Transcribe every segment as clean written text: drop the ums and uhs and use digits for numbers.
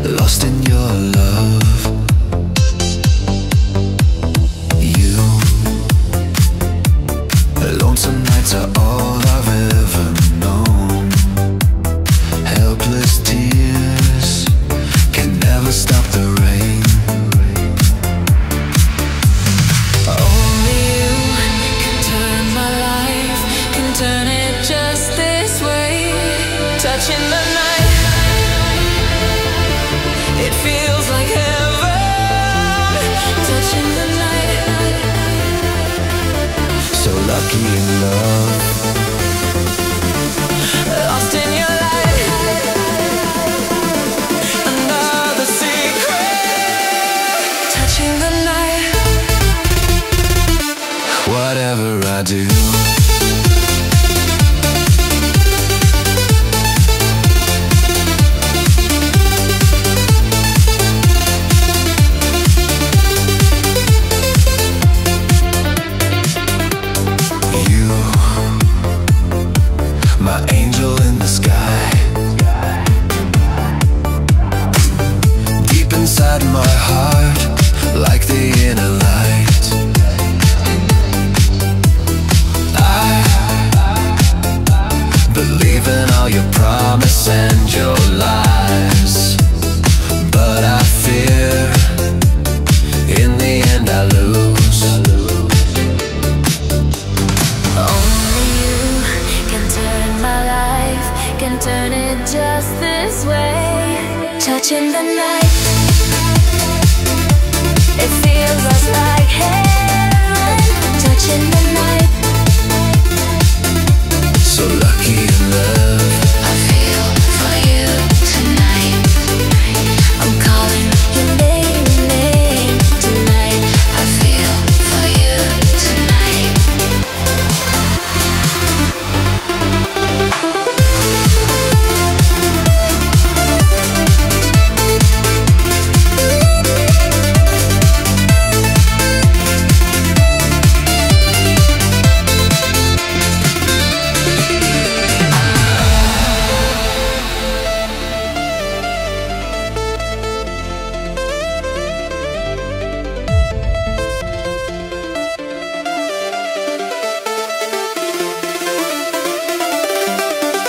lost in your love. You, lonesome nights are all I've ever known. Helpless tears can never stop the rain. Only you can turn my life, can turn it just this way. Touching the night, it feels like heaven. Touching the night, So lucky in love. lost in your light. Another secret. Touching the night. Whatever I do, you, my angel in the sky. Deep inside my heart, like the inner light, I believe in all your promise and your lies. But I fear, in the end I lose. Only you can turn my life, can turn it just this way. Touching the night, it feels just like heaven. Touching the night, So lucky in love. I feel for you tonight. I'm calling your name tonight. I feel for you tonight.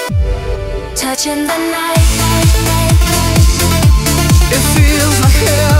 Touching the night, It feels like hell.